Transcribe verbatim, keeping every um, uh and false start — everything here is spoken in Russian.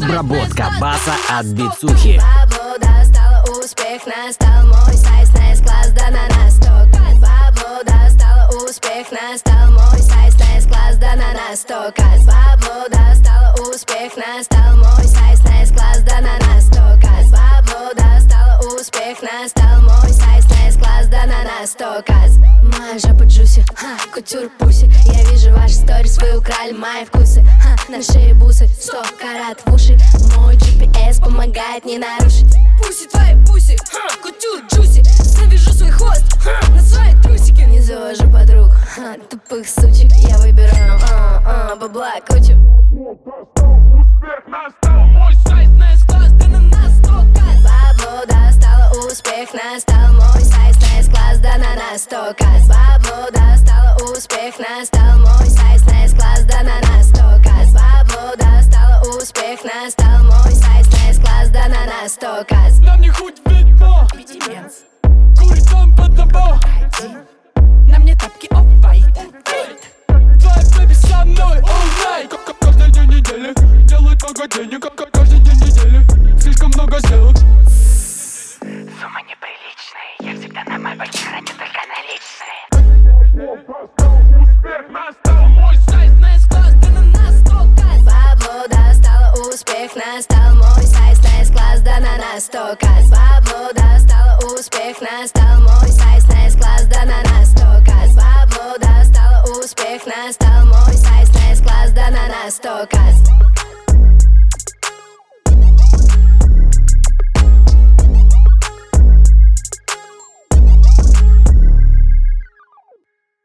Обработка баса от Бицухи. Свобода стала успех, настал мой сайт, снэс класс, да на нас сто кат. Свобода стала успех, настал мой сайт, снэс класс, да на нас сто кат. Свобода стала успех, настал мой сайт, снэс класс, да на нас сто кат. Свобода стала успех, настал мой сайт, снэс класс, да на нас сто кат. Моя жопа джуси, ха, кутюр пуси. Я вижу ваши сторис, вы украли мои вкусы, ха, на шее бусы, сто карат в уши. Мой джи пи эс помогает не нарушить. Пуси твои пуси, ха, кутюр джуси. Завяжу свой хвост, ха, на свои трусики. Не завожу подруг, ха, тупых сучек. Я выбираю, а, а, бабла кучу. Успех настал, мой сайт, снэс класс, да на нас сто кат. Свобода стала успех, настал мой сайт, снэс класс, да на нас сто кат. Свобода стала успех, настал мой сайт, снэс класс, да на нас сто кат. Свобода стала успех, настал мой сайт, снэс класс, да на нас сто кат. Нам не хоть видно, курит там под тобой. На мне тапки оф-вайт. Твоя бэби со мной all night. Каждый день недели делает много денег, как каждый день недели. Слишком много сделок. Сумма неприличная, я всегда на мальбоке храню только наличные. Успех настал, мой сайт, снэс класс, да на нас сто кат. Свобода стала успех, настал мой сайт, снэс класс, да на нас сто кат. Свобода стала успех, настал мой сайт, снэс класс, да на нас сто кат. Свобода стала успех, настал мой сайт, снэс класс, да на нас сто кат.